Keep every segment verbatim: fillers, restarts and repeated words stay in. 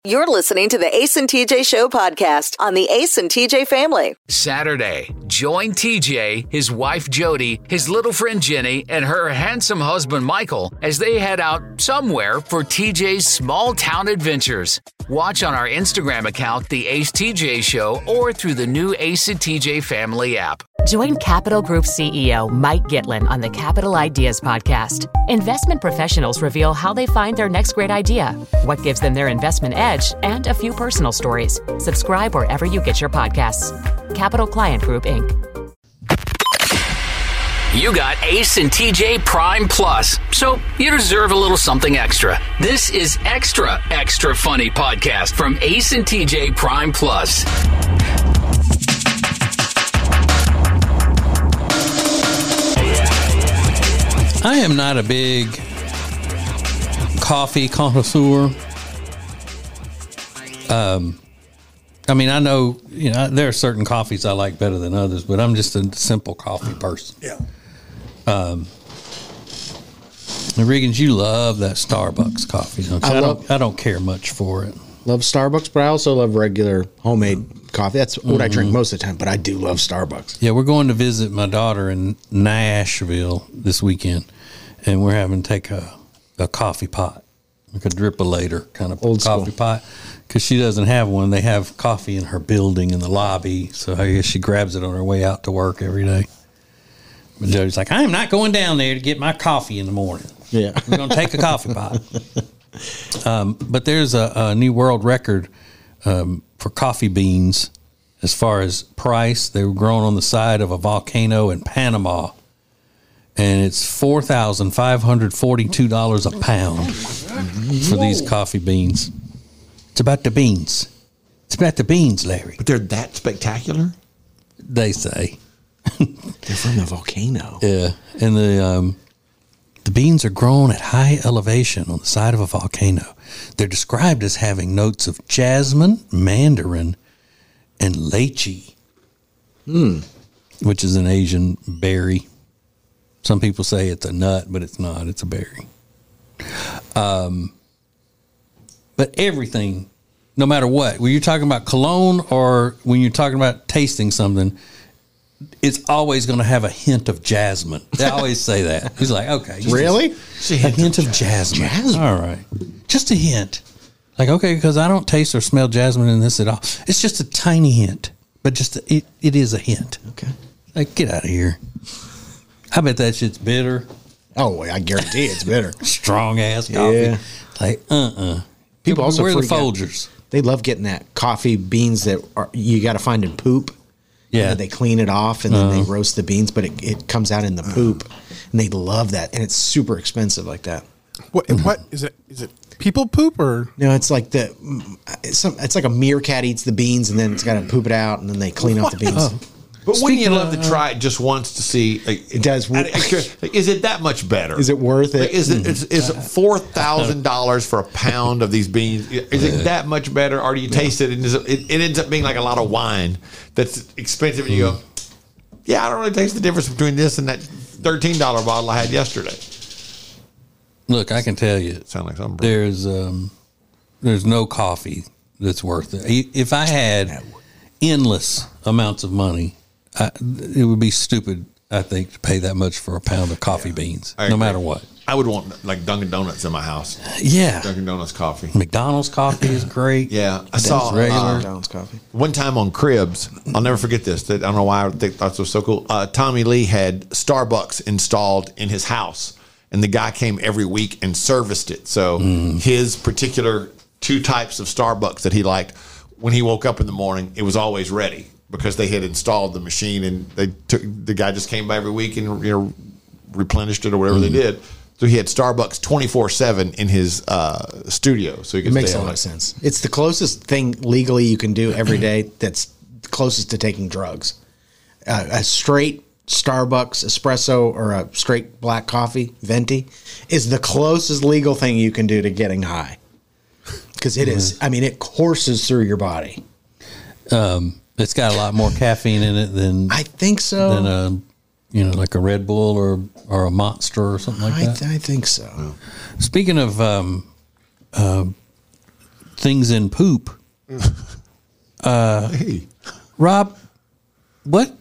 You're listening to the Ace and T J Show podcast on the Ace and T J family. Saturday, join T J, his wife Jody, his little friend Jenny, and her handsome husband Michael as they head out somewhere for T J's small town adventures. Watch on our Instagram account, The Ace T J Show, or through the new Ace and T J family app. Join Capital Group C E O Mike Gitlin on the Capital Ideas podcast. Investment professionals reveal how they find their next great idea, what gives them their investment edge, and a few personal stories. Subscribe wherever you get your podcasts. Capital Client Group, Incorporated. You got Ace and T J Prime Plus, so you deserve a little something extra. This is Extra, Extra Funny Podcast from Ace and T J Prime Plus. I am not a big coffee connoisseur. Um, I mean, I know, you know, there are certain coffees I like better than others, but I'm just a simple coffee person. Yeah. Um, and Riggins, you love that Starbucks coffee, don't you? I, I love, don't. I don't care much for it. Love Starbucks, but I also love regular homemade coffee. That's what mm-hmm. I drink most of the time. But I do love Starbucks. Yeah, we're going to visit my daughter in Nashville this weekend, and we're having to take a, a coffee pot, like a drip-a-later kind of Old coffee school. pot, because she doesn't have one. They have coffee in her building in the lobby, so I guess she grabs it on her way out to work every day. But Jody's like, I am not going down there to get my coffee in the morning. Yeah. We're going to take a coffee pot. Um, but there's a, a new world record um, for coffee beans as far as price. They were grown on the side of a volcano in Panama, and it's four thousand five hundred forty-two dollars a pound for these coffee beans. It's about the beans. It's about the beans, Larry. But they're that spectacular? They say. They're from the volcano. Yeah, and the um, the beans are grown at high elevation on the side of a volcano. They're described as having notes of jasmine, mandarin, and lychee, Hmm. which is an Asian berry. Some people say it's a nut, but it's not. It's a berry. Um, but everything, no matter what, when you're talking about cologne or when you're talking about tasting something, it's always going to have a hint of jasmine. They always say that. He's like, okay. Really? Just, a hint, hint of, of jasmine. jasmine. All right. Just a hint. Like, okay, because I don't taste or smell jasmine in this at all. It's just a tiny hint, but just a, it, it is a hint. Okay. Like, get out of here. I bet that shit's bitter. Oh, I guarantee it's bitter. Strong ass coffee. Yeah. Like, uh-uh. People also Where are the freak out. Folgers? They love getting that coffee beans that are, you got to find in poop. Yeah. You know, they clean it off and then Uh-huh. they roast the beans, but it, it comes out in the poop. And they love that. And it's super expensive like that. What? What is it? Is it people poop or? No, it's like the it's, some, it's like a meerkat eats the beans and then it's got to poop it out and then they clean off the beans. Oh. But wouldn't you Speaking love of- to try it just once to see? Like, It does. I, I, like, is it that much better? Is it worth it? Like, is it is, is four thousand dollars for a pound of these beans? Is it that much better, or do you taste it and is it, it, it ends up being like a lot of wine that's expensive, and you go, yeah, I don't really taste the difference between this and that thirteen dollar bottle I had yesterday. Look, I can tell you, Sound like something. there's um, there's no coffee that's worth it. If I had endless amounts of money, I, it would be stupid, I think, to pay that much for a pound of coffee beans, I no agree. matter what. I would want like Dunkin' Donuts in my house. Yeah, Dunkin' Donuts coffee. McDonald's coffee is great. Yeah, I saw regular. uh, McDonald's coffee. one time on Cribs. I'll never forget this. I don't know why I think thought this was so cool. Uh, Tommy Lee had Starbucks installed in his house, and the guy came every week and serviced it. So Mm. his particular two types of Starbucks that he liked, when he woke up in the morning, it was always ready because they had installed the machine, and they took the guy just came by every week and, you know, replenished it or whatever Mm. they did. So he had Starbucks twenty-four seven in his uh, studio, so he could It makes stay a on lot it. of sense. It's the closest thing legally you can do every day that's closest to taking drugs. Uh, a straight Starbucks espresso or a straight black coffee, venti, is the closest legal thing you can do to getting high. Because it is, I mean, it courses through your body. Um, it's got a lot more caffeine in it than I think so. than a, you know, like a Red Bull or or a Monster or something like I, that. I think so. Speaking of um, uh, things in poop. Uh, Hey. Rob, what?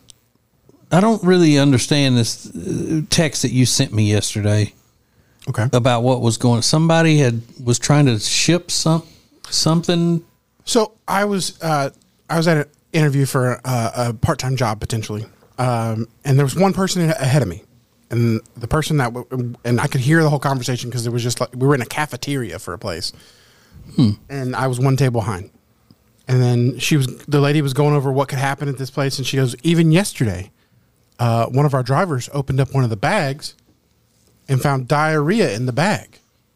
I don't really understand this uh, text that you sent me yesterday Okay. about what was going. Somebody had was trying to ship some something. So I was uh, I was at an interview for a, a part time job potentially, um, and there was one person ahead of me, and the person that w- and I could hear the whole conversation because it was just like we were in a cafeteria for a place, hmm. and I was one table behind, and then she was the lady was going over what could happen at this place, and she goes, even yesterday, uh, one of our drivers opened up one of the bags, and found diarrhea in the bag,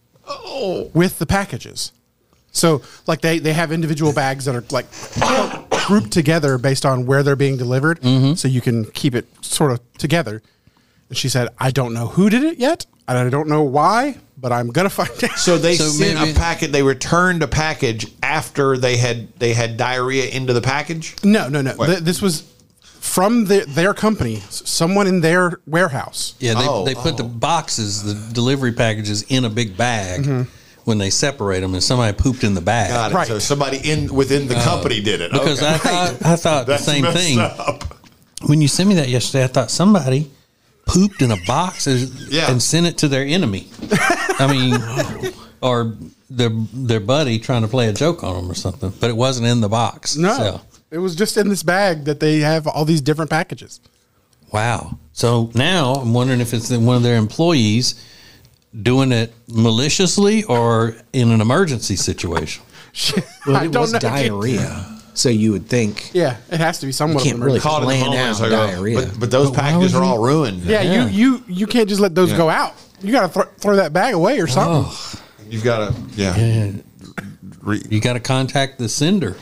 oh, with the packages. So, like, they, they have individual bags that are, like, grouped together based on where they're being delivered, mm-hmm. so you can keep it sort of together. And she said, I don't know who did it yet, and I don't know why, but I'm going to find out. So they So sent maybe- a packet. They returned a package after they had they had diarrhea into the package. No, no, no. Th- this was from the, their company, s- someone in their warehouse. Yeah, they, Oh, they put oh. the boxes, the delivery packages, in a big bag Mm-hmm. when they separate them, and somebody pooped in the bag. Got it. Right. So somebody in within the company did it. Because Okay. I thought I thought the That's same messed thing. up. When you sent me that yesterday, I thought somebody pooped in a box as- Yeah. and sent it to their enemy. I mean, or their their buddy trying to play a joke on them or something. But it wasn't in the box. No, So, it was just in this bag that they have all these different packages. wow. So now I'm wondering if it's one of their employees doing it maliciously or in an emergency situation. Well, I it don't was know. diarrhea, so you would think Yeah, it has to be somewhat You can't of an really emergency. Caught in the plan moment, out it's like, oh, diarrhea. But, but those But why packages would are you- all ruined. Yeah, Yeah. you you you can't just let those Yeah. go out. You got to th- throw that bag away or something. Oh, You've got to, yeah. and Re- you got to contact the sender.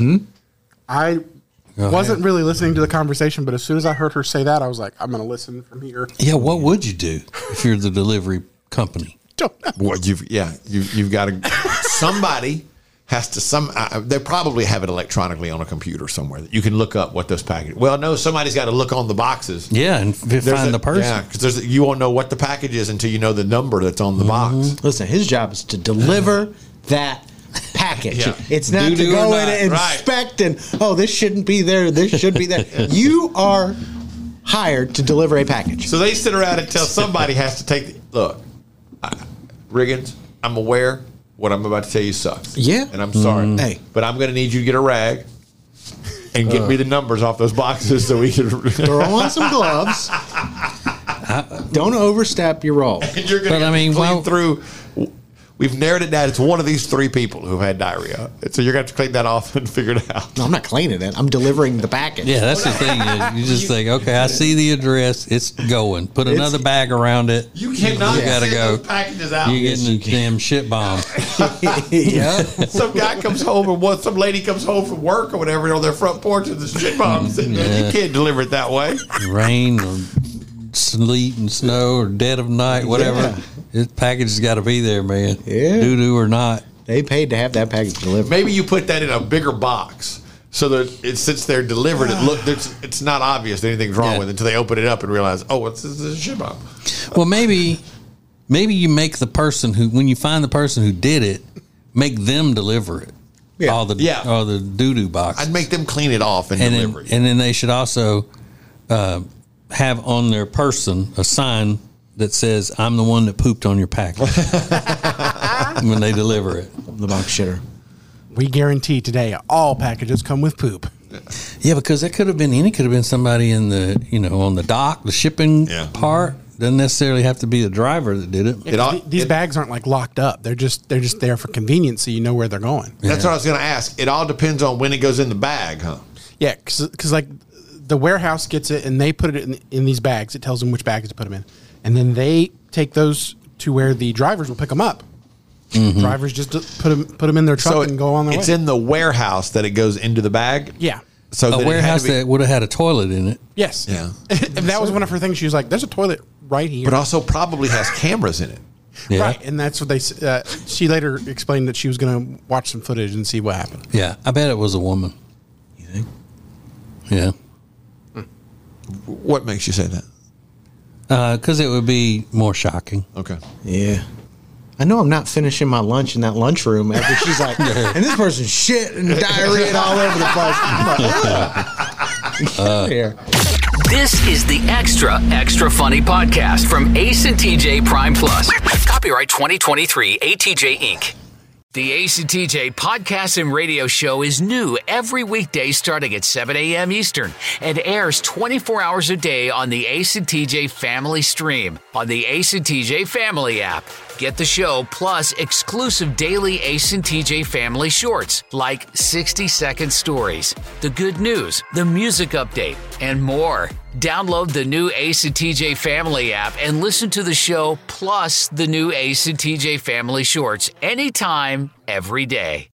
I Go wasn't ahead. really listening to the conversation, but as soon as I heard her say that, I was like, I'm going to listen from here. Yeah, what would you do if you're the delivery company? Don't know. What you've yeah you you've got to somebody has to some uh, they probably have it electronically on a computer somewhere that you can look up what those packages. Well, no, somebody's got to look on the boxes. Yeah, and f- There's find a- the person. Yeah, because you won't know what the package is until you know the number that's on the box. Listen, his job is to deliver that package. Yeah. It's not Doo-doo to go or in not. and Right. inspect and, oh, this shouldn't be there, this should be there. You are hired to deliver a package. So they sit around and tell somebody has to take the look. I, Riggins, I'm aware what I'm about to tell you sucks. Yeah. and I'm sorry. Mm. Hey. but I'm going to need you to get a rag and get me the numbers off those boxes so we can. Throw on some gloves. Don't overstep your role. And you're going But, to I mean, clean well- through. We've narrowed it down. It's one of these three people who've had diarrhea. And so you're going to have to clean that off and figure it out. No, I'm not cleaning it. I'm delivering the package. Yeah, that's the thing. Is you just think, okay, I see the address. It's going. Put another bag around it. You cannot You gotta send go. those packages out. You're getting the damn shit bomb. yeah. Some guy comes home or what? Some lady comes home from work or whatever on their front porch with the shit bomb sitting there. You can't deliver it that way. Rain or sleet and snow or dead of night, whatever. Yeah. This package has got to be there, man. Yeah. Doo doo or not. They paid to have that package delivered. Maybe you put that in a bigger box so that it sits there delivered. It look, it's, it's not obvious that anything's wrong Yeah. with it until they open it up and realize, oh, what's this? This is a shit bomb. Well, maybe, maybe you make the person who, when you find the person who did it, make them deliver it. Yeah. All the Yeah. all the doo doo boxes. I'd make them clean it off and, and deliver then, it. and then they should also uh, have on their person a sign that says, "I'm the one that pooped on your package." When they deliver it. The box shitter. We guarantee today all packages come with poop. Yeah, because that could have been any. Could have been somebody in the you know on the dock, the shipping Yeah. part. Doesn't necessarily have to be the driver that did it. It all- Th- These it- bags aren't like locked up. They're just they're just there for convenience, so you know where they're going. That's what I was going to ask. It all depends on when it goes in the bag, huh? Yeah, because like the warehouse gets it and they put it in, in these bags. It tells them which bags to put them in, and then they take those to where the drivers will pick them up. Drivers just put them put them in their truck So and go on their it's way. in the warehouse that it goes into the bag. yeah. So that A it had to warehouse be- that would have had a toilet in it. Yes. Yeah. and that was one of her things. She was like, "There's a toilet right here." but also probably has cameras in it. Yeah. Right, and that's what they. s- Uh, she later explained that she was going to watch some footage and see what happened. Yeah, I bet it was a woman. You think? Yeah, What makes you say that? because it would be more shocking. Okay. Yeah. I know I'm not finishing my lunch in that lunchroom. After she's like, and this person's shit and diarrhea all over the place. I'm like, uh, here. This is the Extra, Extra Funny podcast from Ace and T J Prime Plus. Copyright twenty twenty-three A T J Incorporated. The Ace and T J podcast and radio show is new every weekday starting at seven a.m. Eastern and airs twenty-four hours a day on the Ace and T J Family Stream on the Ace and T J Family app. Get the show plus exclusive daily Ace and T J Family shorts like sixty-second stories, the good news, the music update, and more. Download the new Ace and T J Family app and listen to the show plus the new Ace and T J Family shorts anytime, every day.